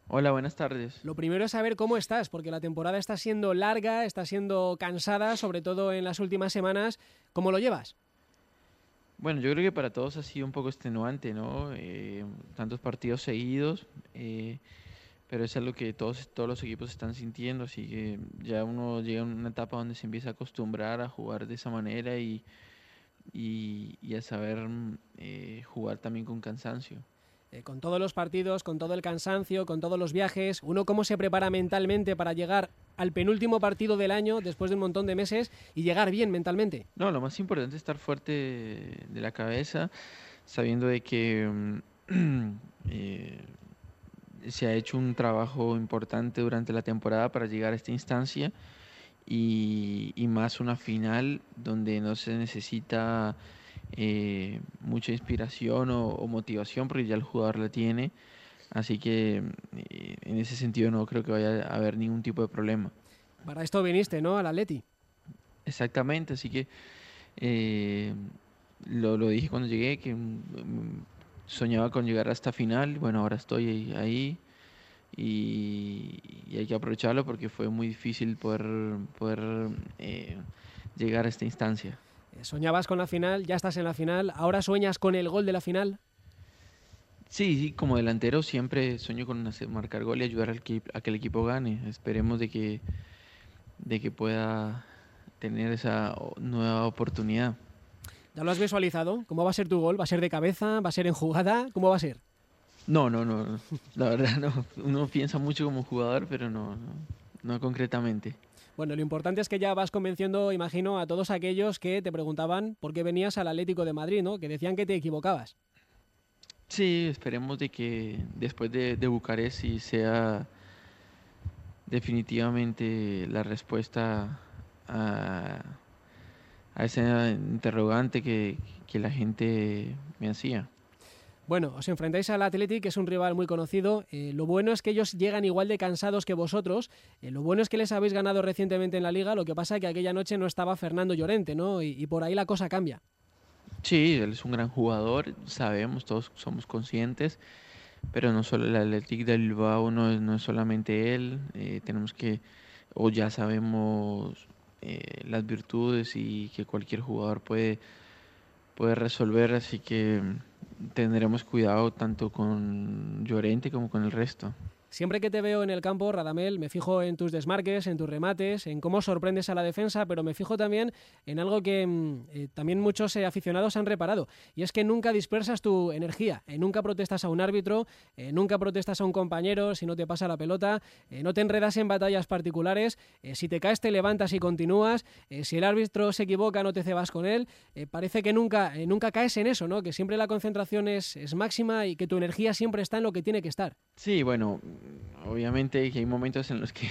Hola, buenas tardes. Lo primero es saber cómo estás, porque la temporada está siendo larga, está siendo cansada, sobre todo en las últimas semanas. ¿Cómo lo llevas? Bueno, yo creo que para todos ha sido un poco extenuante, ¿no? Tantos partidos seguidos, pero es algo que todos los equipos están sintiendo, así que ya uno llega a una etapa donde se empieza a acostumbrar a jugar de esa manera y a saber jugar también con cansancio. Con todos los partidos, con todo el cansancio, con todos los viajes, ¿uno cómo se prepara mentalmente para llegar al penúltimo partido del año después de un montón de meses y llegar bien mentalmente? No, lo más importante es estar fuerte de la cabeza, sabiendo de que eh, se ha hecho un trabajo importante durante la temporada para llegar a esta instancia y más una final donde no se necesita mucha inspiración o motivación porque ya el jugador la tiene. Así que en ese sentido no creo que vaya a haber ningún tipo de problema. Para esto viniste, ¿no? Al Atleti. Exactamente, así que eh, lo dije cuando llegué, que soñaba con llegar a esta final. Bueno, ahora estoy ahí y hay que aprovecharlo porque fue muy difícil poder eh, llegar a esta instancia. Soñabas con la final, ya estás en la final, ahora sueñas con el gol de la final. Sí, sí, como delantero siempre sueño con marcar gol y ayudar a que el equipo gane. Esperemos de que pueda tener esa nueva oportunidad. ¿Ya lo has visualizado? ¿Cómo va a ser tu gol? ¿Va a ser de cabeza? ¿Va a ser en jugada? ¿Cómo va a ser? No, la verdad no. Uno piensa mucho como jugador, pero no concretamente. Bueno, lo importante es que ya vas convenciendo, imagino, a todos aquellos que te preguntaban por qué venías al Atlético de Madrid, ¿no? Que decían que te equivocabas. Sí, esperemos de que después de Bucarest sí sea definitivamente la respuesta a, a esa interrogante que la gente me hacía. Bueno, os enfrentáis al Athletic, que es un rival muy conocido. Lo bueno es que ellos llegan igual de cansados que vosotros. Lo bueno es que les habéis ganado recientemente en la Liga. Lo que pasa es que aquella noche no estaba Fernando Llorente, ¿no? Y por ahí la cosa cambia. Sí, él es un gran jugador, sabemos, todos somos conscientes, pero no solo el Athletic del Bilbao no es solamente él, tenemos que, o ya sabemos las virtudes y que cualquier jugador puede resolver, así que tendremos cuidado tanto con Llorente como con el resto. Siempre que te veo en el campo, Radamel, me fijo en tus desmarques, en tus remates, en cómo sorprendes a la defensa, pero me fijo también en algo que también muchos aficionados han reparado, y es que nunca dispersas tu energía, nunca protestas a un árbitro, nunca protestas a un compañero si no te pasa la pelota, no te enredas en batallas particulares, si te caes te levantas y continúas, si el árbitro se equivoca no te cebas con él, parece que nunca caes en eso, ¿no? Que siempre la concentración es máxima y que tu energía siempre está en lo que tiene que estar. Sí, bueno, obviamente que hay momentos en los que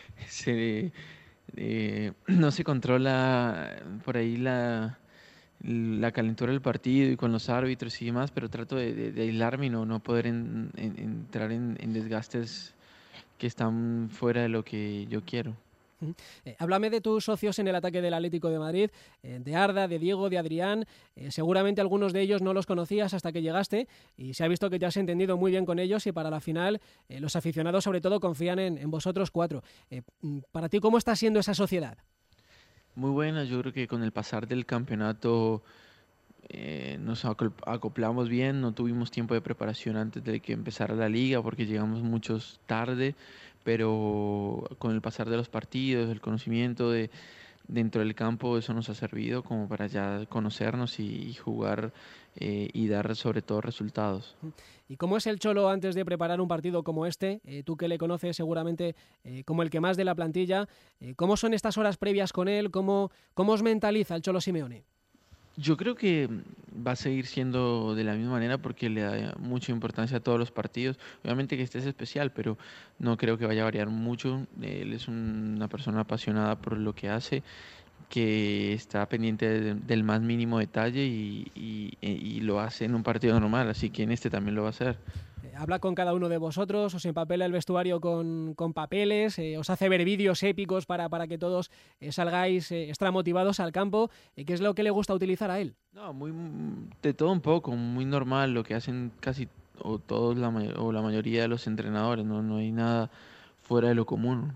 no se controla por ahí la calentura del partido y con los árbitros y demás, pero trato de aislarme y no poder entrar en desgastes que están fuera de lo que yo quiero. Háblame de tus socios en el ataque del Atlético de Madrid, de Arda, de Diego, de Adrián. Seguramente algunos de ellos no los conocías hasta que llegaste y se ha visto que te has entendido muy bien con ellos y para la final los aficionados sobre todo confían en vosotros cuatro. Para ti, ¿cómo está siendo esa sociedad? Muy buena, yo creo que con el pasar del campeonato nos acoplamos bien, no tuvimos tiempo de preparación antes de que empezara la liga porque llegamos muchos tarde, pero con el pasar de los partidos, el conocimiento dentro del campo, eso nos ha servido como para ya conocernos y jugar y dar sobre todo resultados. ¿Y cómo es el Cholo antes de preparar un partido como este? Tú que le conoces seguramente como el que más de la plantilla. ¿Cómo son estas horas previas con él? ¿Cómo os mentaliza el Cholo Simeone? Yo creo que va a seguir siendo de la misma manera porque le da mucha importancia a todos los partidos. Obviamente que este es especial, pero no creo que vaya a variar mucho. Él es una persona apasionada por lo que hace, que está pendiente del más mínimo detalle y lo hace en un partido normal, así que en este también lo va a hacer. Habla con cada uno de vosotros, os empapela el vestuario con papeles, os hace ver vídeos épicos para que todos salgáis extra motivados al campo. ¿Qué es lo que le gusta utilizar a él? No, de todo un poco, muy normal, lo que hacen casi o todos o la mayoría de los entrenadores, no hay nada fuera de lo común.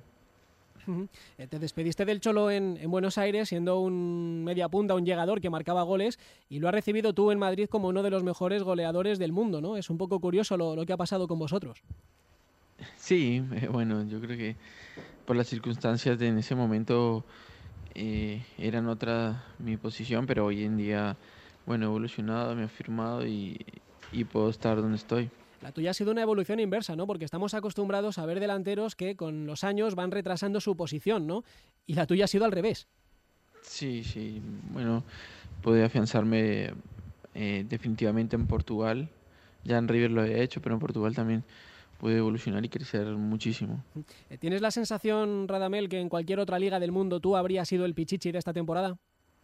Te despediste del Cholo en Buenos Aires siendo un media punta, un llegador que marcaba goles, y lo has recibido tú en Madrid como uno de los mejores goleadores del mundo, ¿no? Es un poco curioso lo que ha pasado con vosotros. Sí, bueno, yo creo que por las circunstancias de en ese momento eran otra mi posición, pero hoy en día, bueno, he evolucionado, me he firmado y puedo estar donde estoy. La tuya ha sido una evolución inversa, ¿no? Porque estamos acostumbrados a ver delanteros que con los años van retrasando su posición, ¿no? Y la tuya ha sido al revés. Sí, sí, bueno, pude afianzarme definitivamente en Portugal. Ya en River lo he hecho, pero en Portugal también pude evolucionar y crecer muchísimo. ¿Tienes la sensación, Radamel, que en cualquier otra liga del mundo tú habrías sido el Pichichi de esta temporada?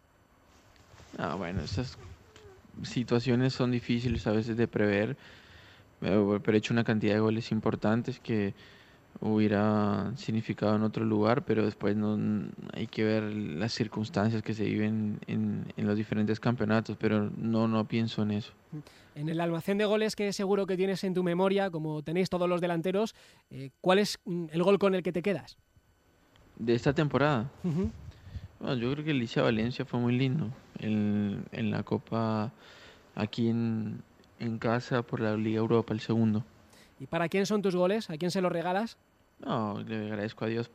Bueno, estas situaciones son difíciles a veces de prever, pero he hecho una cantidad de goles importantes que hubiera significado en otro lugar, pero después no hay que ver las circunstancias que se viven en los diferentes campeonatos, pero no pienso en eso. En el almacén de goles que seguro que tienes en tu memoria, como tenéis todos los delanteros, ¿cuál es el gol con el que te quedas? De esta temporada, Ujú. bueno, yo creo que el Licia Valencia fue muy lindo en la Copa aquí en casa por la Liga Europa, el segundo. ¿Y para quién son tus goles? ¿A quién se los regalas? No, le agradezco a Dios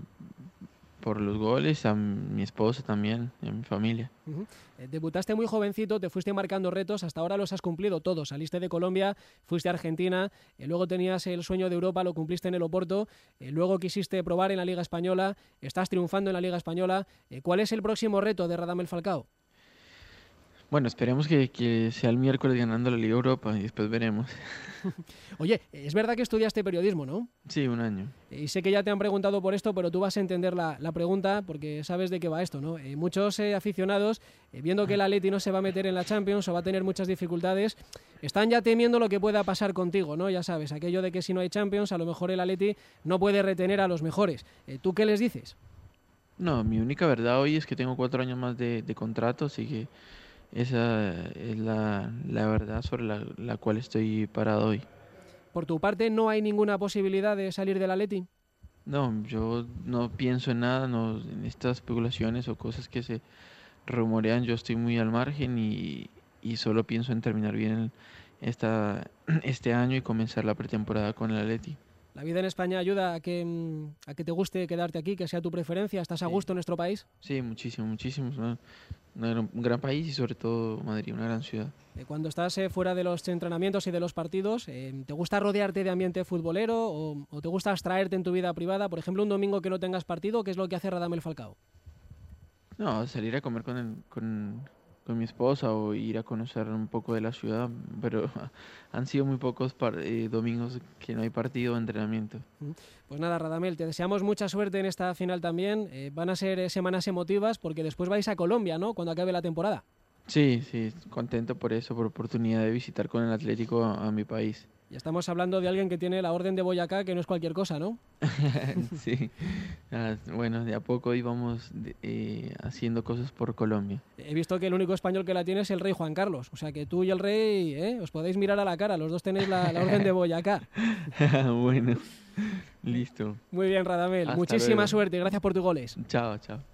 por los goles, a mi esposa también y a mi familia. Ujú. Debutaste muy jovencito, te fuiste marcando retos, hasta ahora los has cumplido todos. Saliste de Colombia, fuiste a Argentina, luego tenías el sueño de Europa, lo cumpliste en el Oporto, luego quisiste probar en la Liga Española, estás triunfando en la Liga Española. ¿Cuál es el próximo reto de Radamel Falcao? Bueno, esperemos que sea el miércoles ganando la Liga Europa y después veremos. Oye, es verdad que estudiaste periodismo, ¿no? Sí, un año. Y sé que ya te han preguntado por esto, pero tú vas a entender la pregunta porque sabes de qué va esto, ¿no? Muchos aficionados, viendo que el Atleti no se va a meter en la Champions o va a tener muchas dificultades, están ya temiendo lo que pueda pasar contigo, ¿no? Ya sabes, aquello de que si no hay Champions, a lo mejor el Atleti no puede retener a los mejores. ¿Tú qué les dices? No, mi única verdad hoy es que tengo 4 años más de contrato, así que esa es la verdad sobre la cual estoy parado hoy. Por tu parte, ¿no hay ninguna posibilidad de salir del Atleti? No, yo no pienso en nada, no, en estas especulaciones o cosas que se rumorean, yo estoy muy al margen y solo pienso en terminar bien este año y comenzar la pretemporada con el Atleti. ¿La vida en España ayuda a que te guste quedarte aquí, que sea tu preferencia? ¿Estás a Sí, gusto en nuestro país? sí, muchísimo, muchísimo. Un gran país y sobre todo Madrid, una gran ciudad. Cuando estás fuera de los entrenamientos y de los partidos, ¿te gusta rodearte de ambiente futbolero o te gusta abstraerte en tu vida privada? Por ejemplo, un domingo que no tengas partido, ¿qué es lo que hace Radamel Falcao? No, salir a comer con mi esposa o ir a conocer un poco de la ciudad, pero han sido muy pocos domingos que no hay partido o entrenamiento. Pues nada, Radamel, te deseamos mucha suerte en esta final también. Van a ser semanas emotivas porque después vais a Colombia, ¿no? Cuando acabe la temporada. Sí, sí, contento por eso, por oportunidad de visitar con el Atlético a mi país. Y estamos hablando de alguien que tiene la Orden de Boyacá, que no es cualquier cosa, ¿no? Sí, bueno, de a poco íbamos haciendo cosas por Colombia. He visto que el único español que la tiene es el rey Juan Carlos. O sea que tú y el rey os podéis mirar a la cara. Los dos tenéis la Orden de Boyacá. Bueno, listo. Muy bien, Radamel. Hasta Muchísima luego. suerte. Gracias por tus goles. Chao, chao.